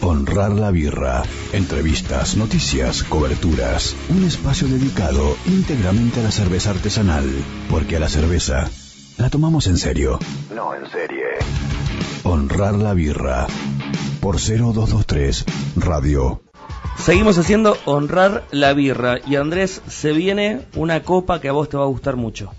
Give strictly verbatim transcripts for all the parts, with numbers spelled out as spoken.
Honrar la Birra. Entrevistas, noticias, coberturas. Un espacio dedicado íntegramente a la cerveza artesanal. Porque a la cerveza la tomamos en serio. No en serie. Honrar la Birra. Por cero dos dos tres Radio. Seguimos haciendo Honrar la Birra. Y Andrés, se viene una copa que a vos te va a gustar mucho.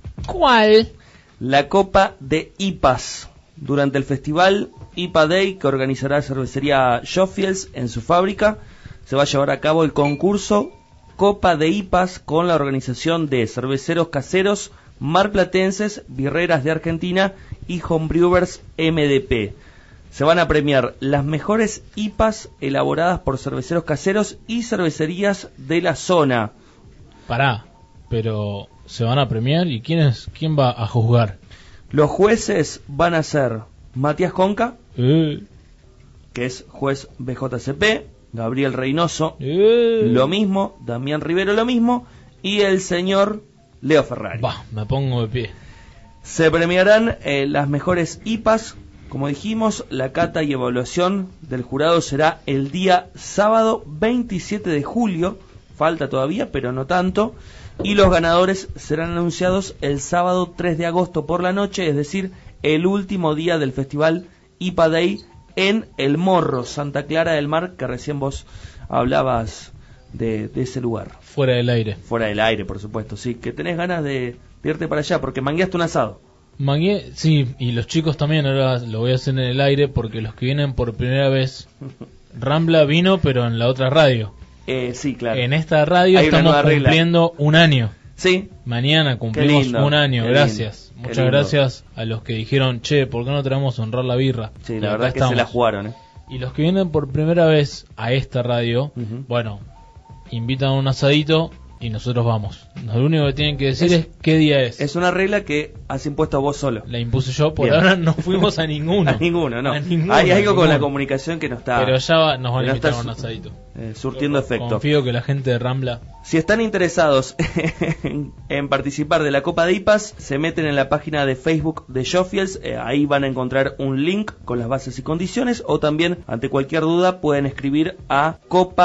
¿Cuál? La copa de I P As. Durante el festival I P A Day que organizará cervecería Schofields en su fábrica, se va a llevar a cabo el concurso Copa de I P As con la organización de cerveceros caseros marplatenses, birreras de Argentina y homebrewers M D P. Se van a premiar las mejores I P As elaboradas por cerveceros caseros y cervecerías de la zona. Pará, pero ¿se van a premiar? ¿Y quién es, quién va a juzgar? Los jueces van a ser Matías Conca, Eh, que es juez B J C P, Gabriel Reynoso, eh. lo mismo, Damián Rivero, lo mismo, y el señor Leo Ferrari. Bah, me pongo de pie. Se premiarán eh, las mejores I P As. Como dijimos, la cata y evaluación del jurado será el día sábado veintisiete de julio, falta todavía, pero no tanto, y los ganadores serán anunciados el sábado tres de agosto por la noche, es decir, el último día del festival I P A Day en El Morro, Santa Clara del Mar, que recién vos hablabas de, de ese lugar. Fuera del aire. Fuera del aire, por supuesto, sí, que tenés ganas de, de irte para allá, porque mangueaste un asado. Mangué, sí, y los chicos también, ahora lo voy a hacer en el aire, porque los que vienen por primera vez, Rambla vino, pero en la otra radio. Eh, sí, claro. En esta radio Hay una estamos nueva regla. cumpliendo un año. Sí. Mañana cumplimos lindo, un año, qué gracias. lindo, qué Muchas lindo. gracias a los que dijeron, che, ¿por qué no traemos a Honrar la Birra? Sí, Y la acá verdad que estamos. se la jugaron, ¿eh? Y los que vienen por primera vez a esta radio, Uh-huh. bueno, invitan a un asadito y nosotros vamos. Lo único que tienen que decir es, Es- qué día es. Es una regla que has impuesto vos solo. La impuse yo, por Bien. ahora no fuimos a ninguno. A ninguno, no. A ninguno, Hay a algo con la ninguno. comunicación que no está, Pero ya va- nos van que a no está invitar a un su- asadito. eh, surtiendo efecto. Confío que la gente de Rambla... Si están interesados en, en participar de la Copa de I P As, se meten en la página de Facebook de Schofields, eh, ahí van a encontrar un link con las bases y condiciones, o también, ante cualquier duda, pueden escribir a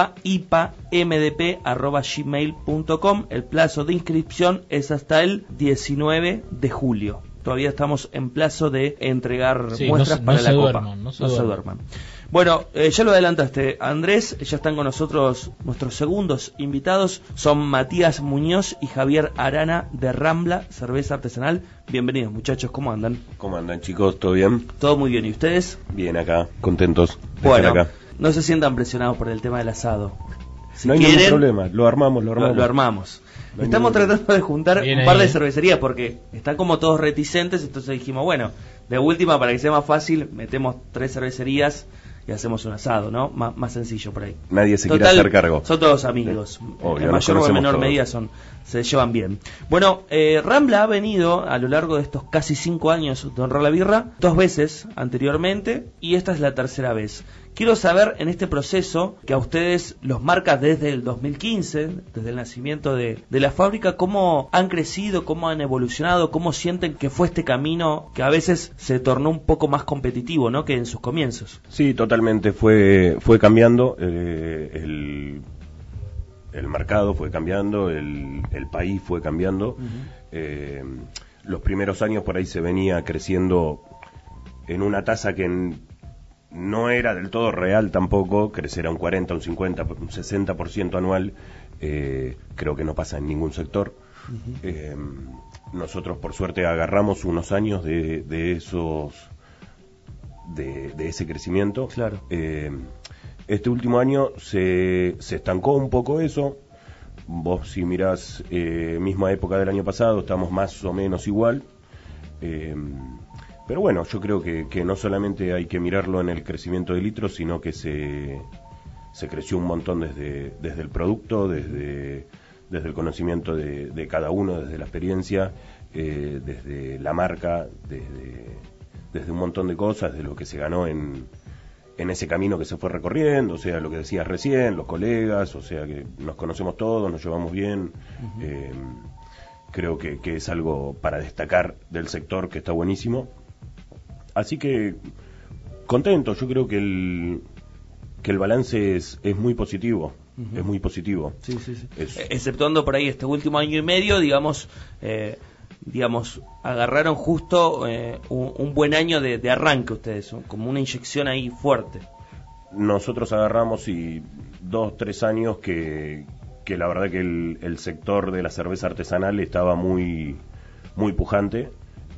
copaipamdp arroba gmail punto com. El plazo de inscripción es hasta el diecinueve de julio. Todavía estamos en plazo de entregar Sí, muestras no se- para no la se Copa. duerman, no se duerman. duerman. Bueno, eh, ya lo adelantaste, Andrés, ya están con nosotros nuestros segundos invitados, son Matías Muñoz y Javier Arana de Rambla, cerveza artesanal. Bienvenidos muchachos, ¿cómo andan? ¿Cómo andan, chicos? ¿Todo bien? Todo muy bien, ¿y ustedes? Bien acá, contentos de Bueno, estar acá. no se sientan presionados por el tema del asado. Si no hay quieren, ningún problema, lo armamos, lo lo, armamos. lo armamos. No hay Estamos ningún- tratando de juntar Bien un par ahí, de eh. cervecerías porque están como todos reticentes, entonces dijimos, bueno, de última, para que sea más fácil, metemos tres cervecerías y hacemos un asado, ¿no? M- más sencillo por ahí. Nadie se quiere Total, hacer cargo. Son todos amigos. Obvio, en nos mayor o en conocemos menor todos. medida son se llevan bien. Bueno, eh, Rambla ha venido a lo largo de estos casi cinco años de Honrar la Birra dos veces anteriormente y esta es la tercera vez. Quiero saber en este proceso que a ustedes los marca desde el dos mil quince, desde el nacimiento de, de la fábrica, cómo han crecido, cómo han evolucionado, cómo sienten que fue este camino que a veces se tornó un poco más competitivo, ¿no? Que en sus comienzos. Sí, totalmente, fue fue cambiando, eh, el, el mercado fue cambiando, el, el país fue cambiando. Eh, los primeros años por ahí se venía creciendo en una tasa que en- no era del todo real tampoco, crecer a un cuarenta, un cincuenta, un sesenta por ciento anual, eh, creo que no pasa en ningún sector. Eh, nosotros por suerte agarramos unos años de, de esos de, de ese crecimiento. Claro. Eh, este último año se, se estancó un poco eso. Vos si mirás eh, misma época del año pasado, estamos más o menos igual. Eh, pero bueno, yo creo que, que no solamente hay que mirarlo en el crecimiento de litros, sino que se, se creció un montón desde, desde el producto, desde, desde el conocimiento de, de cada uno, desde la experiencia, eh, desde la marca, desde, desde un montón de cosas, de lo que se ganó en, en ese camino que se fue recorriendo, o sea, lo que decías recién, los colegas, o sea, que nos conocemos todos, nos llevamos bien. Uh-huh. eh, creo que, que es algo para destacar del sector que está buenísimo. Así que contento, yo creo que el, que el balance es, es muy positivo. Uh-huh. Es muy positivo. Sí, sí, sí. Es... Exceptuando por ahí este último año y medio, digamos, eh, digamos, agarraron justo eh, un, un buen año de, de arranque ustedes, ¿no? Como una inyección ahí fuerte. Nosotros agarramos y dos, tres años que, que la verdad que el, el sector de la cerveza artesanal estaba muy, muy pujante.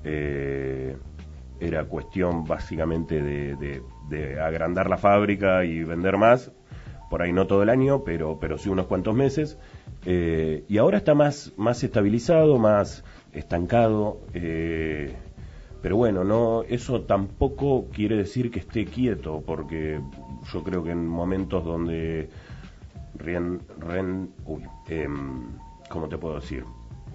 Eh, era cuestión básicamente de, de, de agrandar la fábrica y vender más. Por ahí no todo el año, pero, pero sí unos cuantos meses. Eh, y ahora está más, más estabilizado, más estancado. Eh, pero bueno, no, eso tampoco quiere decir que esté quieto, porque yo creo que en momentos donde Ren, Ren, uy, eh, ¿cómo te puedo decir?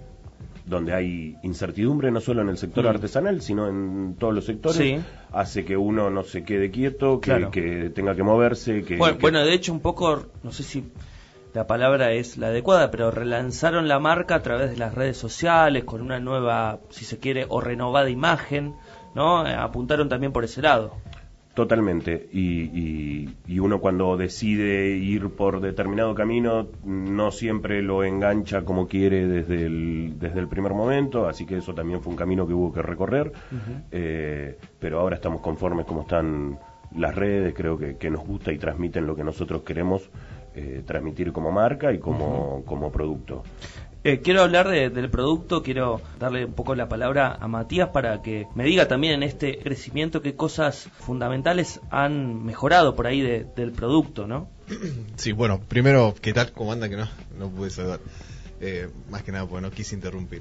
Donde hay incertidumbre no solo en el sector mm. artesanal, sino en todos los sectores, sí. hace que uno no se quede quieto, que, claro. que tenga que moverse. Que, bueno, que... bueno, de hecho un poco, no sé si la palabra es la adecuada, pero relanzaron la marca a través de las redes sociales, con una nueva, si se quiere, o renovada imagen, ¿no? Apuntaron también por ese lado. Totalmente, y, y, y uno cuando decide ir por determinado camino no siempre lo engancha como quiere desde el, desde el primer momento, así que eso también fue un camino que hubo que recorrer, uh-huh. eh, pero ahora estamos conformes como están las redes, creo que, que nos gusta y transmiten lo que nosotros queremos eh, transmitir como marca y como, uh-huh. como producto. Eh, quiero hablar de, del producto, quiero darle un poco la palabra a Matías para que me diga también en este crecimiento qué cosas fundamentales han mejorado por ahí de, del producto, ¿no? Sí, bueno, primero, ¿qué tal? ¿Cómo anda? Que no, no pude saludar. Eh, más que nada, porque no quise interrumpir.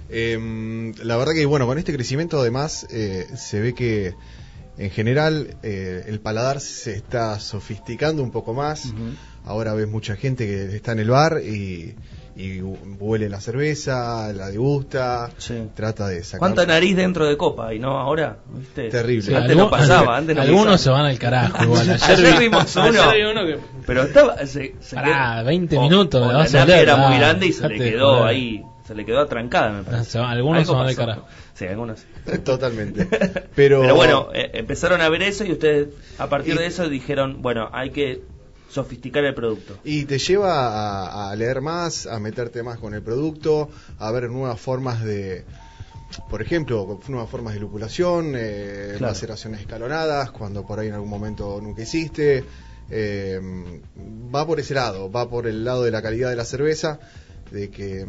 Eh, la verdad que, bueno, con este crecimiento además eh, se ve que en general eh, el paladar se está sofisticando un poco más. Uh-huh. Ahora ves mucha gente que está en el bar y... y huele la cerveza, la degusta, sí. trata de sacar... ¿Cuánta nariz dentro de copa? Y no ahora, ¿viste? Terrible. Sí, antes no pasaba, antes no Algunos pasaba. se van al carajo igual. Ayer, ayer vimos uno, ayer uno que... pero estaba... Se, se Pará, quedó, veinte o, minutos. O la la vas a nariz leer, era ah, muy grande y se le quedó joder. ahí, se le quedó atrancada, me parece. Se van, algunos Algo se van pasó. al carajo. Sí, algunos. Totalmente. Pero, pero bueno, eh, empezaron a ver eso y ustedes a partir y... de eso dijeron, bueno, hay que... sofisticar el producto. Y te lleva a, a leer más, a meterte más con el producto, a ver nuevas formas de, por ejemplo, nuevas formas de lupulación, eh, claro. maceraciones escalonadas, cuando por ahí en algún momento nunca hiciste. Eh, va por ese lado, va por el lado de la calidad de la cerveza, de que,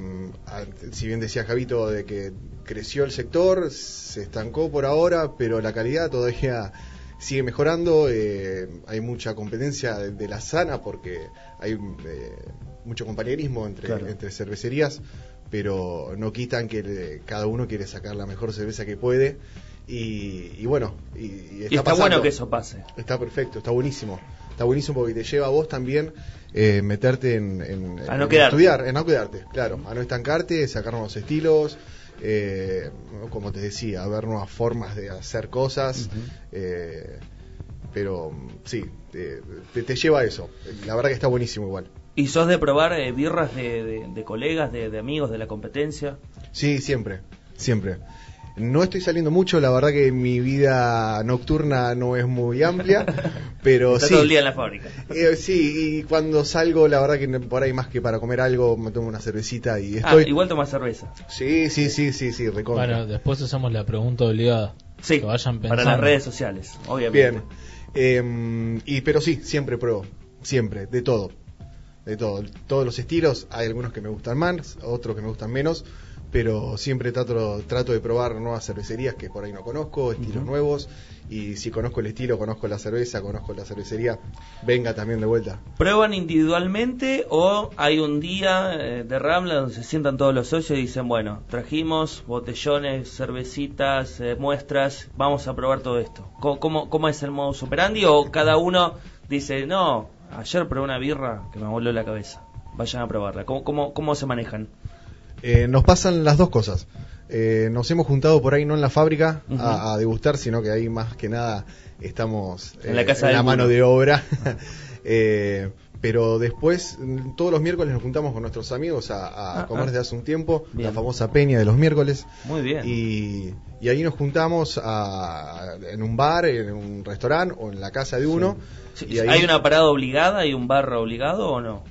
si bien decía Javito, de que creció el sector, se estancó por ahora, pero la calidad todavía... sigue mejorando, eh, hay mucha competencia de, de la sana porque hay eh, mucho compañerismo entre, claro. entre cervecerías, pero no quitan que le, cada uno quiere sacar la mejor cerveza que puede y, y bueno, y, y está, y está bueno que eso pase. Está perfecto, está buenísimo, está buenísimo porque te lleva a vos también eh, meterte en, en, a no en quedarte. estudiar, en no quedarte, claro, a no estancarte, sacar nuevos estilos. Eh, como te decía, ver nuevas formas de hacer cosas, uh-huh. eh, pero sí, te, te, te lleva a eso. La verdad que está buenísimo igual. ¿Y sos de probar eh, birras de, de, de colegas, de, de amigos de la competencia? Sí, siempre, siempre. No estoy saliendo mucho, la verdad que mi vida nocturna no es muy amplia, pero Está sí. todo el día en la fábrica. Eh, sí, y cuando salgo, la verdad que por ahí más que para comer algo, me tomo una cervecita y estoy... Ah, igual tomas cerveza. Sí, sí, sí, sí, sí, recontra. Bueno, después usamos la pregunta obligada. Sí, que vayan pensando. Para las redes sociales, obviamente. Bien, eh, y pero sí, siempre pruebo, siempre, de todo, de todo, todos los estilos, hay algunos que me gustan más, otros que me gustan menos, pero siempre trato, trato de probar nuevas cervecerías que por ahí no conozco, estilos uh-huh. nuevos, y si conozco el estilo, conozco la cerveza, conozco la cervecería, venga también de vuelta. ¿Prueban individualmente o hay un día eh, de Rambla donde se sientan todos los socios y dicen, bueno, trajimos botellones, cervecitas, eh, muestras, vamos a probar todo esto? ¿Cómo, cómo, cómo es el modus operandi? ¿O cada uno dice, no, ayer probé una birra que me voló la cabeza, vayan a probarla? ¿Cómo, cómo, cómo se manejan? Eh, nos pasan las dos cosas. Eh, nos hemos juntado por ahí no en la fábrica uh-huh. a, a degustar, sino que ahí más que nada estamos eh, en la, casa en la mano mundo. de obra. eh, pero después, todos los miércoles nos juntamos con nuestros amigos a, a ah, comer ah. desde hace un tiempo, bien. La famosa peña de los miércoles. Muy bien. Y, y ahí nos juntamos a, en un bar, en un restaurante o en la casa de uno. Sí. Y ahí, ¿hay una parada obligada y un bar obligado o no?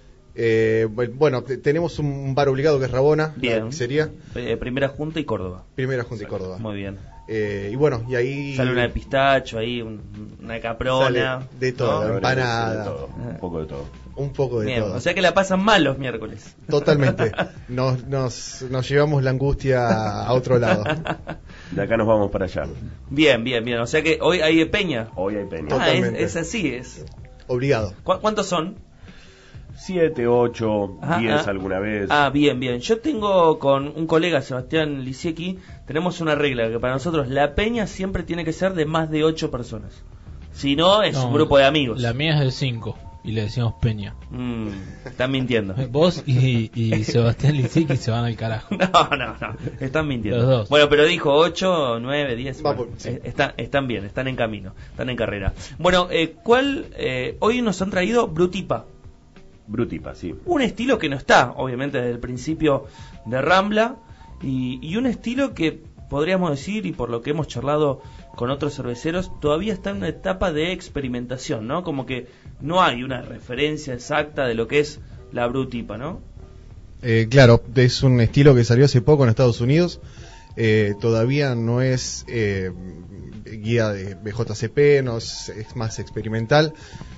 Eh, bueno, t- tenemos un bar obligado que es Rabona, bien. Sería eh, Primera Junta y Córdoba. Primera Junta y Córdoba. Muy bien. Eh, y bueno, y ahí sale una de pistacho, ahí un, una caprona, sale de todo, ¿no? empanada, de todo, un poco de todo. Un poco de bien, todo. O sea que la pasan mal los miércoles. Totalmente. Nos, nos, nos llevamos la angustia a otro lado. De acá nos vamos para allá. Bien, bien, bien. O sea que hoy hay peña. Hoy hay peña. Ah, es, es así, es. Obligado. ¿Cu- ¿Cuántos son? Siete, ocho, Ajá, diez ah, alguna vez. Ah, bien, bien. Yo tengo con un colega, Sebastián Lisiecki, tenemos una regla que para nosotros la peña siempre tiene que ser de más de ocho personas. Si no, es no, un grupo de amigos. La mía es de cinco y le decimos peña. Mm, están mintiendo. Vos y, y Sebastián Lisiecki se van al carajo. No, no, no. Están mintiendo. Los dos. Bueno, pero dijo ocho, nueve, diez. Va, Bueno, sí. están, están bien, están en camino, están en carrera. Bueno, eh, ¿cuál? Eh, hoy nos han traído Brutipa. Brutipa, sí. Un estilo que no está, obviamente, desde el principio de Rambla, y, y un estilo que podríamos decir, y por lo que hemos charlado con otros cerveceros, todavía está en una etapa de experimentación, ¿no? Como que no hay una referencia exacta de lo que es la Brutipa, ¿no? Eh, claro, es un estilo que salió hace poco en Estados Unidos. Eh, todavía no es eh, guía de B J C P, no es, es más experimental.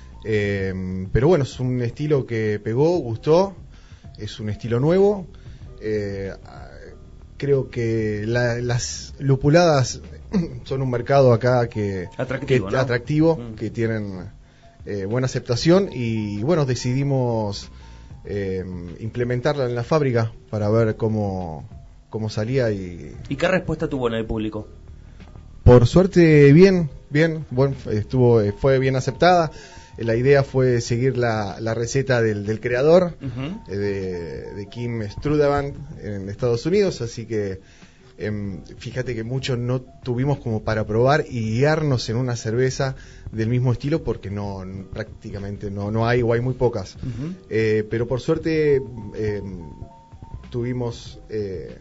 Eh, pero bueno, es un estilo que pegó, gustó, es un estilo nuevo. Eh, creo que la, las lupuladas son un mercado acá que atractivo, que, ¿no? atractivo, mm. que tienen eh, buena aceptación y bueno, decidimos eh, implementarla en la fábrica para ver cómo, cómo salía y... ¿Y qué respuesta tuvo en el público? Por suerte bien, bien, bueno, estuvo, fue bien aceptada. La idea fue seguir la, la receta del, del creador, uh-huh. eh, de, de Kim Strudavant en Estados Unidos, así que eh, fíjate que muchos no tuvimos como para probar y guiarnos en una cerveza del mismo estilo porque no prácticamente no, no hay o hay muy pocas. Uh-huh. Eh, pero por suerte eh, tuvimos... Eh,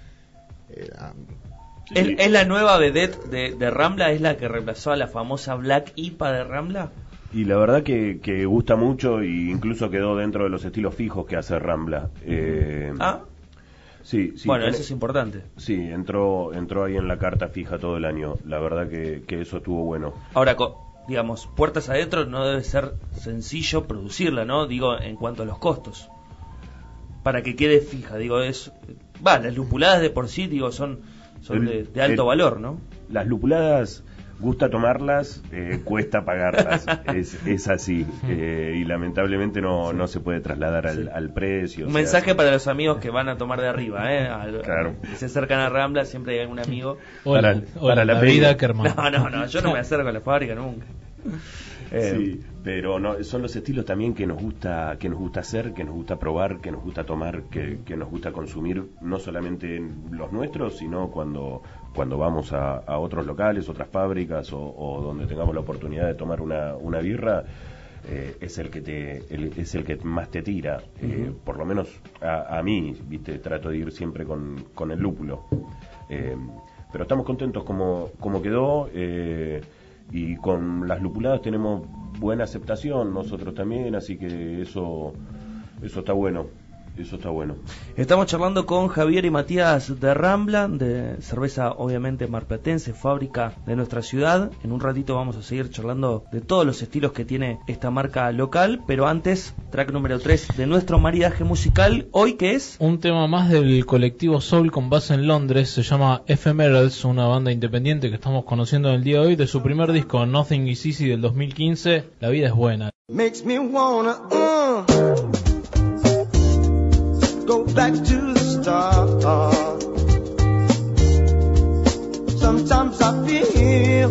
eh, ¿Es, ¿Es la nueva vedette de, de Rambla? ¿Es la que reemplazó a la famosa Black I P A de Rambla? Y la verdad que, que gusta mucho e incluso quedó dentro de los estilos fijos que hace Rambla. Eh, ah, sí, sí. Bueno, tiene, eso es importante. Sí, entró entró ahí en la carta fija todo el año. La verdad que, que eso estuvo bueno. Ahora, digamos, puertas adentro no debe ser sencillo producirla, ¿no? Digo, en cuanto a los costos. Para que quede fija, digo, es... Va, las lupuladas de por sí, digo, son, son el, de, de alto el, valor, ¿no? Las lupuladas... Gusta tomarlas, eh, cuesta pagarlas, es, es así, eh, y lamentablemente no, no se puede trasladar al, al precio. Un mensaje sea, para los amigos que van a tomar de arriba, ¿eh? Al, claro. Que se acercan a Rambla, siempre hay algún amigo. Hola, para, hola, para la, la vida, que hermano. No, no, no, yo no me acerco a la fábrica nunca. Eh, sí, pero no, son los estilos también que nos gusta que nos gusta hacer, que nos gusta probar, que nos gusta tomar, que, que nos gusta consumir, no solamente los nuestros, sino cuando cuando vamos a, a otros locales, otras fábricas o, o donde tengamos la oportunidad de tomar una, una birra, eh, es el que te el, es el que más te tira. Uh-huh. Eh, por lo menos a, a mí, viste, trato de ir siempre con, con el lúpulo. Eh, pero estamos contentos como, como quedó. Eh, Y con las lupuladas tenemos buena aceptación, nosotros también, así que eso eso está bueno, eso está bueno. Estamos charlando con Javier y Matías de Rambla, de cerveza obviamente marplatense, fábrica de nuestra ciudad. En un ratito vamos a seguir charlando de todos los estilos que tiene esta marca local, pero antes, track número tres de nuestro maridaje musical, hoy ¿qué es? Un tema más del colectivo Soul con base en Londres, se llama Ephemerals, una banda independiente que estamos conociendo en el día de hoy, de su primer disco Nothing Is Easy del dos mil quince, La vida es buena. Makes me wanna, uh, go back to the start. Sometimes I feel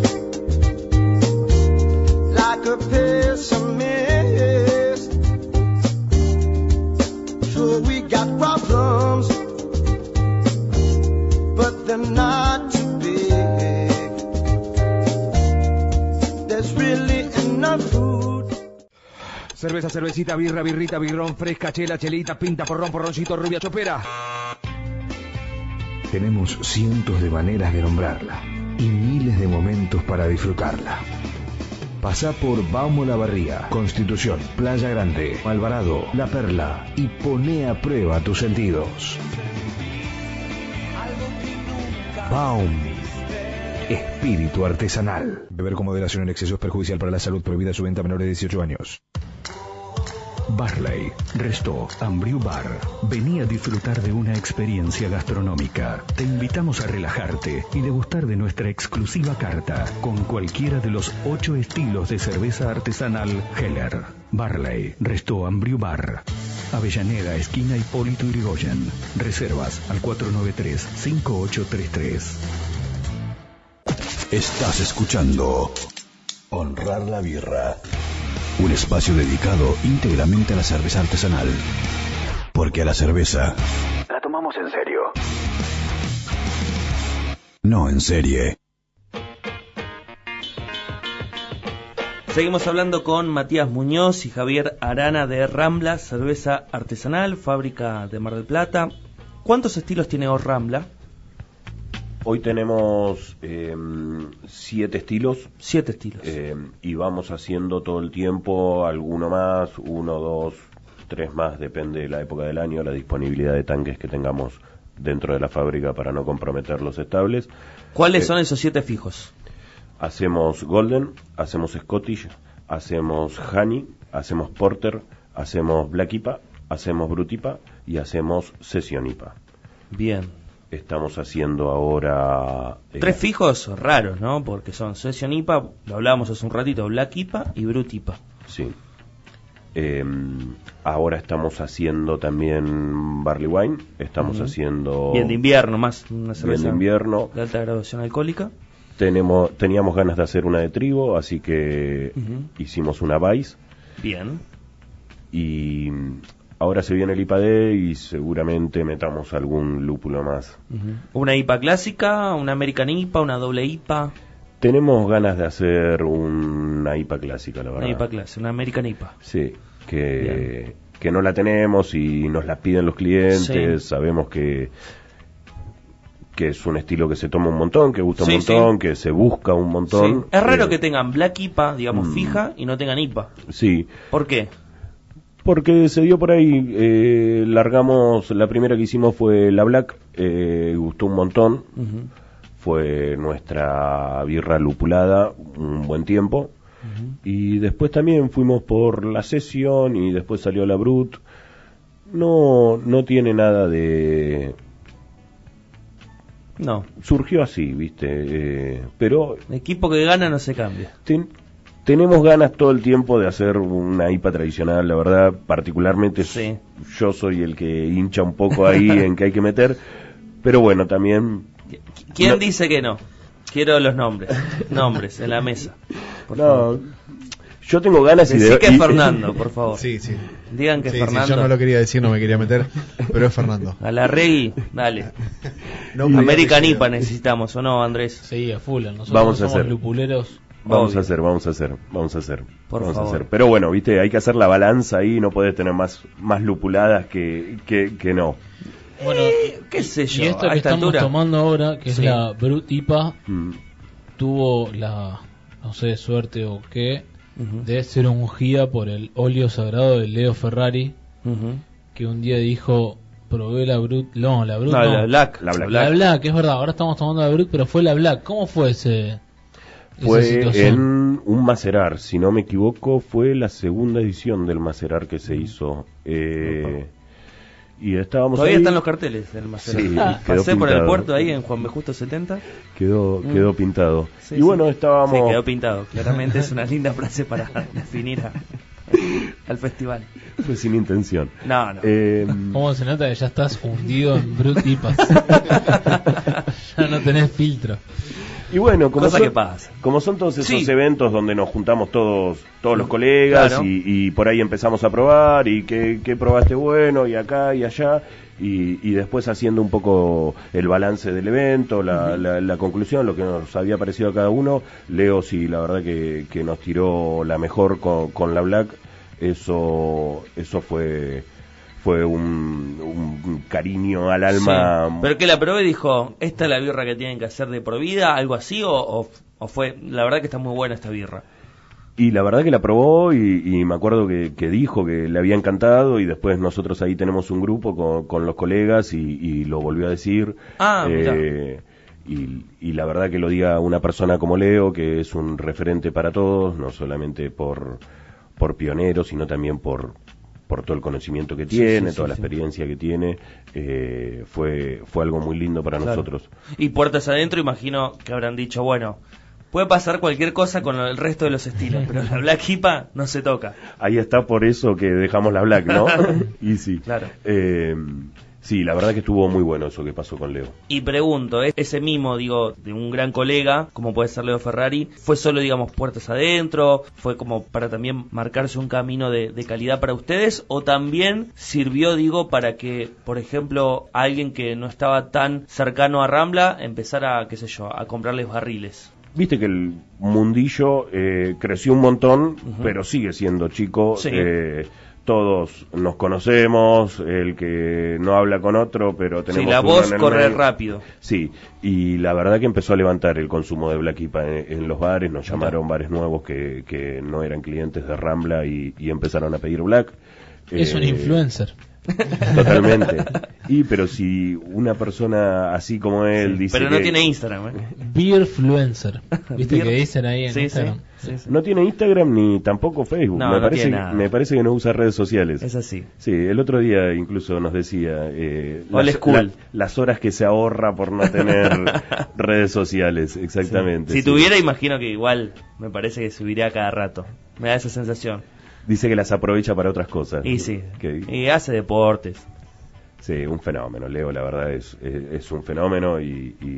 like a pessimist. Sure, we got problems, but they're not too big. There's really enough food. Cerveza, cervecita, birra, birrita, birrón, fresca, chela, chelita, pinta, porrón, porroncito, rubia, chopera. Tenemos cientos de maneras de nombrarla y miles de momentos para disfrutarla. Pasá por Baum La Barría, Constitución, Playa Grande, Alvarado, La Perla y poné a prueba tus sentidos. Baum. Espíritu artesanal. Beber con moderación en exceso es perjudicial para la salud. Prohibida su venta a menores de dieciocho años. Barley, Resto, Ambriu Bar. Vení a disfrutar de una experiencia gastronómica. Te invitamos a relajarte y degustar de nuestra exclusiva carta con cualquiera de los ocho estilos de cerveza artesanal Heller. Barley, Resto, Ambriu Bar. Avellaneda, esquina Hipólito Yrigoyen. Reservas al cuatro nueve tres, cinco ocho tres tres. Estás escuchando Honrar la Birra, un espacio dedicado íntegramente a la cerveza artesanal, porque a la cerveza la tomamos en serio, no en serie. Seguimos hablando con Matías Muñoz y Javier Arana de Rambla, cerveza artesanal, fábrica de Mar del Plata. ¿Cuántos estilos tiene O Rambla? Hoy tenemos eh, siete estilos. Siete estilos. Eh, y vamos haciendo todo el tiempo alguno más, uno, dos, tres más, depende de la época del año, la disponibilidad de tanques que tengamos dentro de la fábrica para no comprometer los estables. ¿Cuáles eh, son esos siete fijos? Hacemos Golden, hacemos Scottish, hacemos Honey, hacemos Porter, hacemos Black I P A, hacemos Brut I P A y hacemos Session I P A. Bien. Estamos haciendo ahora... Eh, Tres fijos raros, ¿no? Porque son Session I P A, lo hablábamos hace un ratito, Black I P A y Brut I P A. Sí. Eh, ahora estamos haciendo también Barley Wine, estamos uh-huh. haciendo... Bien de invierno, más una cerveza bien de invierno. De alta graduación alcohólica. Tenemos, teníamos ganas de hacer una de trigo, así que uh-huh. hicimos una Vice. Bien. Y... ahora se viene el I P A D y seguramente metamos algún lúpulo más. Uh-huh. ¿Una I P A clásica, una American I P A, una doble I P A? Tenemos ganas de hacer una I P A clásica, la verdad. Una I P A clásica, una American I P A. Sí, que, que no la tenemos y nos la piden los clientes. Sí. Sabemos que, que es un estilo que se toma un montón, que gusta un sí, montón, sí. que se busca un montón. Sí. Es raro eh, que tengan Black I P A, digamos, mm, fija y no tengan I P A. Sí. ¿Por qué? Porque se dio por ahí, eh, largamos, la primera que hicimos fue la Black, eh, gustó un montón, uh-huh. fue nuestra birra lupulada un buen tiempo, uh-huh. y después también fuimos por la Session y después salió la Brut. No, no tiene nada de... No. Surgió así, viste, eh, pero... El equipo que gana no se cambia. Ten, Tenemos ganas todo el tiempo de hacer una I P A tradicional, la verdad, particularmente sí. yo soy el que hincha un poco ahí en que hay que meter, pero bueno, también... ¿Quién no... dice que no? Quiero los nombres, nombres en la mesa. Por no, favor. Yo tengo ganas Decí y de... que es Fernando, por favor. Sí, sí. Digan que sí, es Fernando. Sí, yo no lo quería decir, no me quería meter, pero es Fernando. A la Regui, dale. No, American I P A necesitamos, ¿o no, Andrés? Sí, a full. Nosotros vamos somos a hacer. lupuleros. Vamos Obvio. a hacer, vamos a hacer, vamos a hacer, Por vamos favor. a hacer. Pero bueno, viste, hay que hacer la balanza ahí, no podés tener más, más lupuladas que, que, que no. Bueno, eh, qué sé yo, y esto a que esta estamos altura. tomando ahora, que Sí. es la Brut I P A, Mm. tuvo la, no sé, suerte o qué, Uh-huh. de ser ungida por el óleo sagrado de Leo Ferrari, Uh-huh. que un día dijo, probé la Brut, no, la Brut No, no, la Black. La Black. la Black, es verdad, ahora estamos tomando la Brut, pero fue la Black. ¿Cómo fue ese? Fue esa situación? en un Macerar, si no me equivoco, fue la segunda edición del Macerar que se hizo. Eh, y estábamos Todavía ahí. están los carteles del Macerar. Sí, Ah, quedó pasé por el pintado. puerto ahí en Juan B. Justo setenta. Quedó, Mm. quedó pintado. Sí, y bueno, sí. estábamos... Sí, quedó pintado. Claramente es una linda frase para definir a, al festival. Fue sin intención. No, no. Eh, ¿Cómo se nota que ya estás hundido en Brut I P A? Ya no tenés filtro. Y bueno, como Cosa son, que pasa. como son todos esos Sí. eventos donde nos juntamos todos todos los colegas Claro. y, y por ahí empezamos a probar y qué, qué probaste bueno y acá y allá y, y después haciendo un poco el balance del evento, la, uh-huh. la, la conclusión, lo que nos había parecido a cada uno. Leo sí, la verdad que, que nos tiró la mejor con, con la Black. Eso, eso fue, fue un, un cariño al alma. Sí. Pero que la probé y dijo, esta es la birra que tienen que hacer de por vida, algo así, o, o, o fue, la verdad que está muy buena esta birra. Y la verdad que la probó y, y me acuerdo que, que dijo que le había encantado y después nosotros ahí tenemos un grupo con, con los colegas y, y lo volvió a decir. Ah, eh, y, y la verdad que lo diga una persona como Leo, que es un referente para todos, no solamente por, por pionero, sino también por, por todo el conocimiento que tiene, sí, sí, toda sí, la sí. experiencia que tiene, eh, fue, fue algo muy lindo para claro. nosotros. Y puertas adentro, imagino que habrán dicho, bueno, puede pasar cualquier cosa con el resto de los estilos, pero la Black I P A no se toca. Ahí está por eso que dejamos la Black, ¿no? Y sí. Claro. Eh, sí, la verdad que estuvo muy bueno eso que pasó con Leo. Y pregunto, ese mimo, digo, de un gran colega, como puede ser Leo Ferrari, ¿fue solo, digamos, puertas adentro? ¿Fue como para también marcarse un camino de, de calidad para ustedes? ¿O también sirvió, digo, para que, por ejemplo, alguien que no estaba tan cercano a Rambla empezara, qué sé yo, a comprarles barriles? Viste que el mundillo eh, creció un montón, uh-huh. pero sigue siendo chico. Sí. Eh, todos nos conocemos, el que no habla con otro, pero tenemos... Sí, la voz corre rápido. Sí, y la verdad que empezó a levantar el consumo de Black I P A en, en los bares, nos llamaron uh-huh. bares nuevos que, que no eran clientes de Rambla y, y empezaron a pedir Black. Es eh, un influencer. Totalmente. Y pero si una persona así como él sí, dice pero no que... tiene Instagram, ¿eh? Beerfluencer. ¿Viste Beer... que dicen ahí en sí, Instagram? Sí, sí, sí. No tiene Instagram ni tampoco Facebook. No, me, no parece, tiene nada. me parece que no usa redes sociales. Es así. Sí, el otro día incluso nos decía eh, las, la, las horas que se ahorra por no tener redes sociales. Exactamente. Sí. Si sí. tuviera, imagino que igual me parece que subiría cada rato. Me da esa sensación. Dice que las aprovecha para otras cosas. Y sí. Que... Y hace deportes. Sí, un fenómeno, Leo, la verdad es, es, es un fenómeno y, y,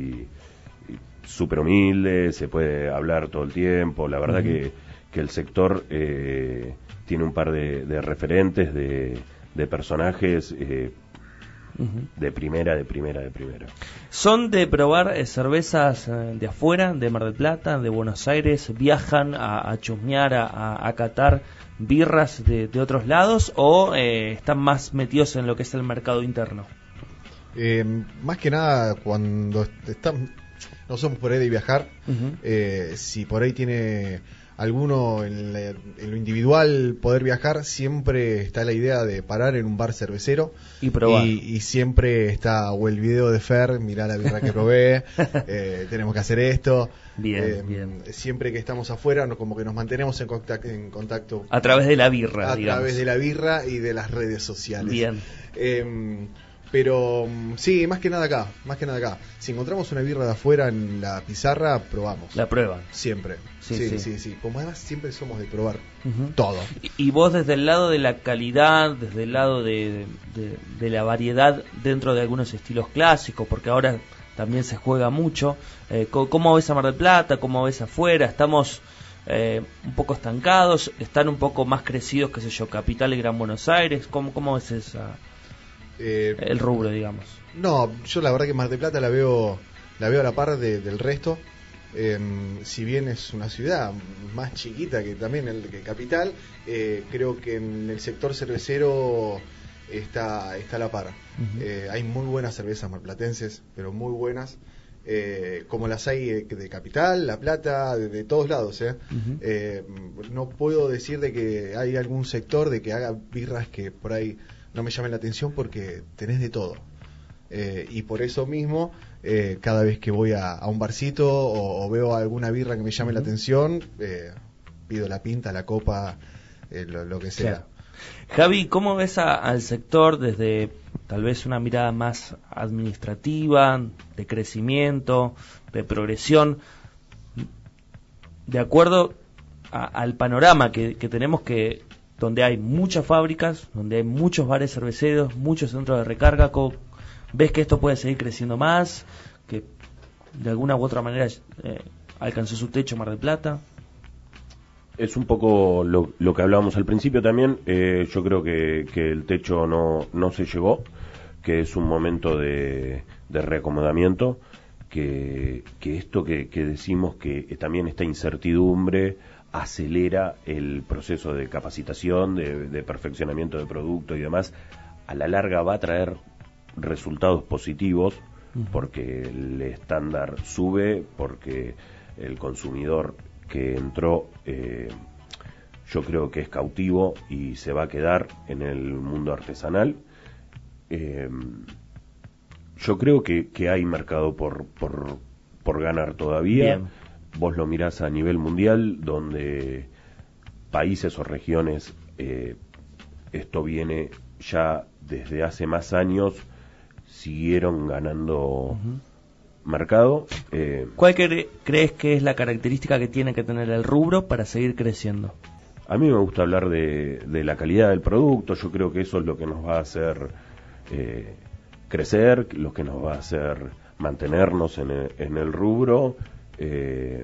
y súper humilde, se puede hablar todo el tiempo, la verdad uh-huh. que, que el sector eh, tiene un par de, de referentes, de, de personajes eh, uh-huh. de primera, de primera, de primera. ¿Son de probar eh, cervezas eh, de afuera, de Mar del Plata, de Buenos Aires? ¿Viajan a, a chusmear, a, a, a catar birras de, de otros lados o eh, están más metidos en lo que es el mercado interno? Eh, más que nada cuando estamos, no somos por ahí de viajar, uh-huh. eh, si por ahí tiene alguno en, la, en lo individual poder viajar, siempre está la idea de parar en un bar cervecero y probar. Y, y siempre está o el video de Fer, mirá la birra que probé, eh, tenemos que hacer esto. Bien, eh, bien. Siempre que estamos afuera, no, como que nos mantenemos en contacto, en contacto a través de la birra, a digamos. través de la birra y de las redes sociales. Bien. Eh, pero sí, más que nada acá, más que nada acá. Si encontramos una birra de afuera en la pizarra, probamos. La prueban. Siempre. Sí, sí, sí. sí, sí. Como además siempre somos de probar uh-huh. todo. Y, y vos desde el lado de la calidad, desde el lado de, de, de la variedad dentro de algunos estilos clásicos, porque ahora también se juega mucho. Eh, ¿Cómo ves a Mar del Plata? ¿Cómo ves afuera? ¿Estamos eh, un poco estancados? ¿Están un poco más crecidos, qué sé yo, Capital y Gran Buenos Aires? ¿Cómo, cómo ves esa, eh, el rubro, digamos? No, yo la verdad que Mar del Plata la veo, la veo a la par de, del resto. Eh, si bien es una ciudad más chiquita que también el que Capital, eh, creo que en el sector cervecero está, está a la par. Uh-huh. Eh, hay muy buenas cervezas marplatenses, pero muy buenas, eh, como las hay de, de Capital, La Plata, de, de todos lados. ¿eh? Uh-huh. Eh, no puedo decir de que hay algún sector de que haga birras que por ahí no me llamen la atención, porque tenés de todo. Eh, y por eso mismo, eh, cada vez que voy a, a un barcito o, o veo alguna birra que me llame uh-huh. la atención, eh, pido la pinta, la copa, eh, lo, lo que sea. Claro. Javi, ¿cómo ves a, al sector desde tal vez una mirada más administrativa, de crecimiento, de progresión, de acuerdo a, al panorama que, que tenemos, que donde hay muchas fábricas, donde hay muchos bares cerveceros, muchos centros de recarga? ¿Ves que esto puede seguir creciendo más? ¿Que de alguna u otra manera eh, alcanzó su techo Mar del Plata? Es un poco lo, lo que hablábamos al principio también. Eh, yo creo que, que el techo no, no se llegó, que es un momento de, de reacomodamiento, que, que esto que, que decimos, que también esta incertidumbre acelera el proceso de capacitación, de, de perfeccionamiento de producto y demás. A la larga va a traer resultados positivos, porque el estándar sube, porque el consumidor que entró, eh, yo creo que es cautivo y se va a quedar en el mundo artesanal. Eh, yo creo que, que hay mercado por, por, por ganar todavía. Bien. Vos lo mirás a nivel mundial, donde países o regiones, eh, esto viene ya desde hace más años, siguieron ganando uh-huh. mercado. Eh, ¿Cuál cre- crees que es la característica que tiene que tener el rubro para seguir creciendo? A mí me gusta hablar de, de la calidad del producto. Yo creo que eso es lo que nos va a hacer eh, crecer, lo que nos va a hacer mantenernos en el, en el rubro. Eh,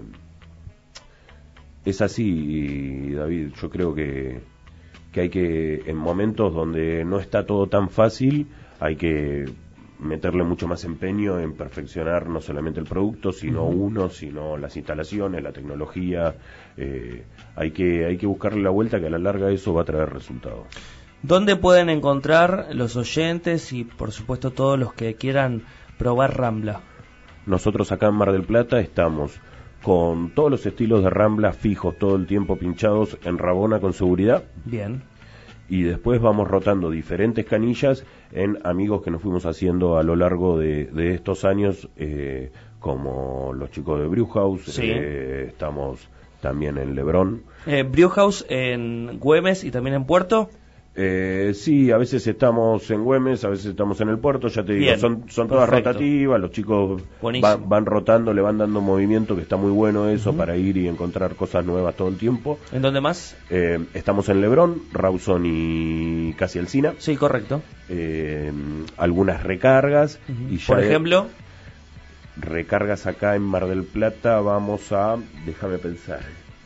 es así, David. Yo creo que, que hay que, en momentos donde no está todo tan fácil, hay que meterle mucho más empeño en perfeccionar no solamente el producto, sino uh-huh. uno, sino las instalaciones, la tecnología. Eh, hay que hay que buscarle la vuelta, que a la larga eso va a traer resultados. ¿Dónde pueden encontrar los oyentes y por supuesto todos los que quieran probar Rambla? Nosotros acá en Mar del Plata estamos con todos los estilos de Rambla fijos, todo el tiempo pinchados en Rabona con seguridad. Bien. Y después vamos rotando diferentes canillas en amigos que nos fuimos haciendo a lo largo de, de estos años, eh, como los chicos de Brewhouse. Sí. Eh, estamos también en Lebrón. Eh, Brewhouse en Güemes y también en Puerto. Eh, sí, a veces estamos en Güemes, a veces estamos en el puerto, ya te digo, Bien, son, son todas perfecto. rotativas, los chicos va, van rotando, le van dando movimiento, que está muy bueno eso, uh-huh. para ir y encontrar cosas nuevas todo el tiempo. ¿En dónde más? Eh, estamos en Lebrón, Rawson y Casi Alsina. Sí, correcto. Eh, algunas recargas. Uh-huh. Y ya Por ejemplo... Recargas acá en Mar del Plata, vamos a... Déjame pensar...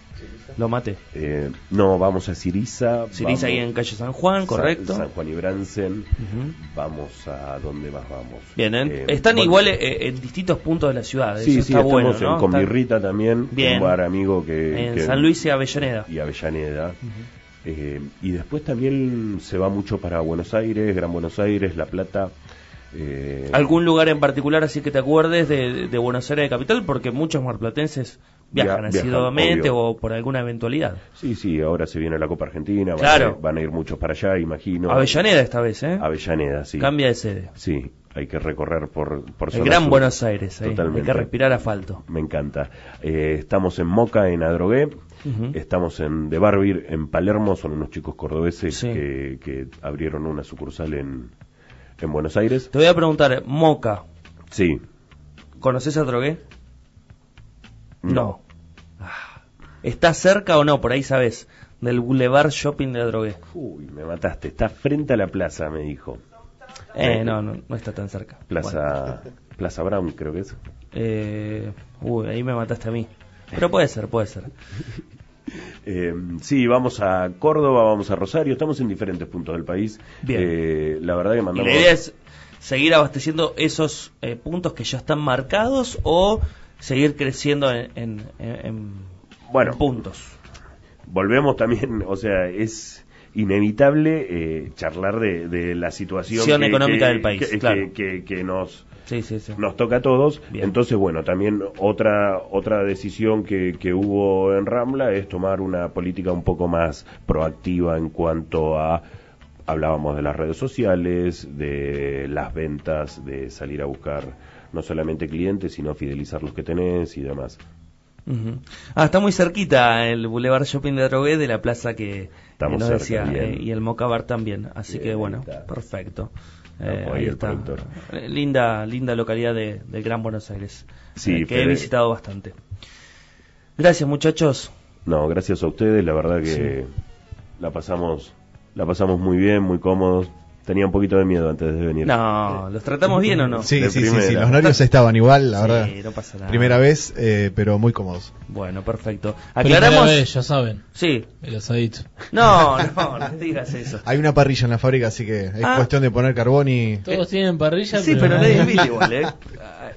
Lo maté. Eh, no, vamos a Ciriza. Ciriza ahí en calle San Juan, correcto. San, San Juan y Bransen. Uh-huh. Vamos a... ¿Dónde más vamos? Bien, en, eh, están bueno, igual eh, en distintos puntos de la ciudad. Sí, eso sí, está estamos bueno, en ¿no? Convirrita está... también. Bien. Un bar amigo que... En que... San Luis y Avellaneda. Y Avellaneda. Uh-huh. eh, y después también se va mucho para Buenos Aires, Gran Buenos Aires, La Plata. Eh... ¿Algún lugar en particular así que te acuerdes de, de Buenos Aires de capital? Porque muchos marplatenses viajan Via- asiduamente viajan, o por alguna eventualidad. Sí, sí, ahora se viene la Copa Argentina, van, claro. a, ir, van a ir muchos para allá, imagino. Avellaneda esta vez, ¿eh? Avellaneda, sí. Cambia de sede. Sí, hay que recorrer por, por el Gran sur. Buenos Aires, ¿eh? Totalmente. Hay que respirar asfalto. Me encanta. Eh, estamos en Moca, en Adrogué, uh-huh. estamos en De Barbir, en Palermo, son unos chicos cordobeses sí. que, que abrieron una sucursal en, en Buenos Aires. Te voy a preguntar, Moca. Sí. ¿Conoces Adrogué? No. no. ¿Está cerca o no? Por ahí sabes, del Boulevard Shopping de Adrogué. Uy, me mataste. Está frente a la plaza, me dijo. Eh, no, no, no está tan cerca. Plaza, bueno. Plaza Brown, creo que es. Eh, uy, ahí me mataste a mí. Pero puede ser, puede ser. Eh, sí, vamos a Córdoba, vamos a Rosario, estamos en diferentes puntos del país. Bien. Eh, la verdad que mandamos... ¿Y la idea es seguir abasteciendo esos eh, puntos que ya están marcados o seguir creciendo en, en, en, en bueno, puntos? Volvemos también, o sea, es inevitable eh, charlar de, de la situación que, económica que, del país, que, claro. que, que, que nos... Sí, sí, sí. Nos toca a todos. Bien. Entonces, bueno, también otra otra decisión que, que hubo en Rambla es tomar una política un poco más proactiva en cuanto a, hablábamos de las redes sociales, de las ventas, de salir a buscar no solamente clientes, sino fidelizar los que tenés y demás. Uh-huh. Ah, está muy cerquita el Boulevard Shopping de Adrogué de la plaza que Estamos nos cerca, decía, eh, bien. y el Moca Bar también. Así Bien, que, bueno, está. perfecto. Eh, ahí el está. productor. Linda, linda localidad de, del Gran Buenos Aires, sí, eh, que Fede. he visitado bastante. Gracias, muchachos. No, gracias a ustedes, la verdad que sí. la pasamos la pasamos muy bien, muy cómodos. Tenía un poquito de miedo antes de venir. No, ¿los tratamos bien o no? Sí, de sí, primera. sí, sí, los nervios estaban igual, la sí, verdad. no pasa nada. Primera vez, eh, pero muy cómodos. Bueno, perfecto. Primera Aclaramos. vez, ya saben. Sí. El asadito. No, no, no digas eso. Hay una parrilla en la fábrica, así que es Ah. cuestión de poner carbón y... Todos tienen parrilla, Sí, pero, pero nadie invita igual, ¿eh?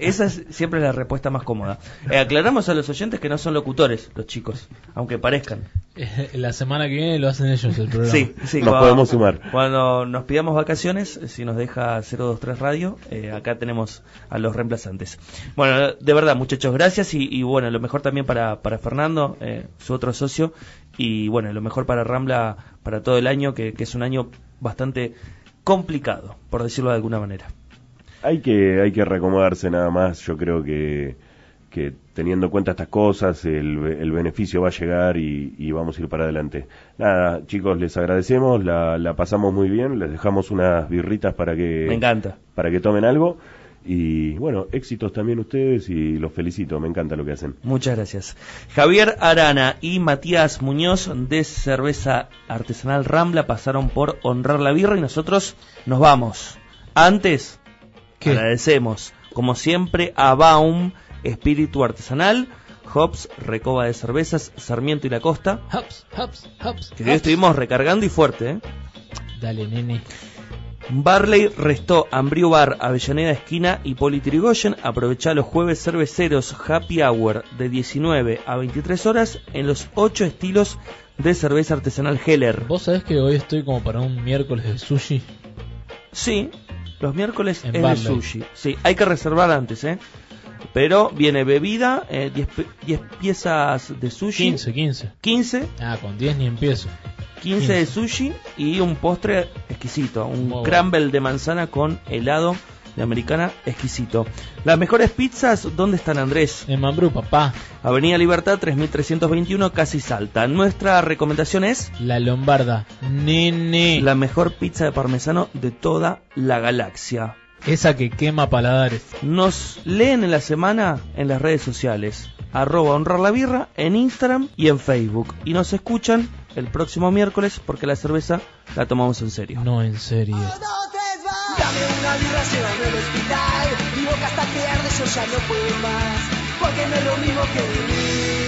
esa es siempre la respuesta más cómoda. Eh, aclaramos a los oyentes que no son locutores los chicos, aunque parezcan. Eh, la semana que viene lo hacen ellos el programa. Sí, sí. Nos cuando, podemos sumar. Cuando nos pidamos vacaciones, si nos deja cero dos tres Radio, eh, acá tenemos a los reemplazantes. Bueno, de verdad, muchachos, gracias y, y bueno, lo mejor también para, para Fernando, eh, su otro socio, y bueno, lo mejor para Rambla para todo el año, que, que es un año bastante complicado, por decirlo de alguna manera. Hay que, hay que reacomodarse nada más, yo creo que, que teniendo en cuenta estas cosas, el, el beneficio va a llegar y, y vamos a ir para adelante. Nada, chicos, les agradecemos, la, la pasamos muy bien, les dejamos unas birritas para que... Me encanta. Para que tomen algo. Y bueno, éxitos también ustedes y los felicito, me encanta lo que hacen. Muchas gracias. Javier Arana y Matías Muñoz de Cerveza Artesanal Rambla pasaron por honrar la birra y nosotros nos vamos. Antes, ¿qué? Agradecemos, como siempre, a Baum, Espíritu Artesanal, Hops, Recoba de Cervezas, Sarmiento y La Costa. Hops, hops, hops. Que hoy estuvimos recargando y fuerte, ¿eh? Dale, nene. Barley Restó, Ambrío Bar, Avellaneda Esquina y Politrigoyen. Aprovechá los jueves cerveceros Happy Hour de diecinueve a veintitrés horas en los ocho estilos de cerveza artesanal Heller. ¿Vos sabés que hoy estoy como para un miércoles de sushi? Sí, los miércoles En es Barley. de sushi. Sí, hay que reservar antes, ¿eh? Pero viene bebida, eh, diez piezas de sushi. quince, quince. quince. Ah, con diez ni empiezo. quince de sushi y un postre exquisito, un Muy crumble bueno. de manzana con helado de americana exquisito. Las mejores pizzas, ¿dónde están, Andrés? En Mambrú, papá. Avenida Libertad tres mil trescientos veintiuno, casi Salta. Nuestra recomendación es La Lombarda, nene. la mejor pizza de parmesano de toda la galaxia. Esa que quema paladares. Nos leen en la semana en las redes sociales, arroba honrar la birra, en Instagram y en Facebook. Y nos escuchan el próximo miércoles porque la cerveza la tomamos en serio. No, en serio. Dame una birra, llévame al hospital. Mi boca está que arde, yo ya no puedo más. Porque no es lo mismo que vivir.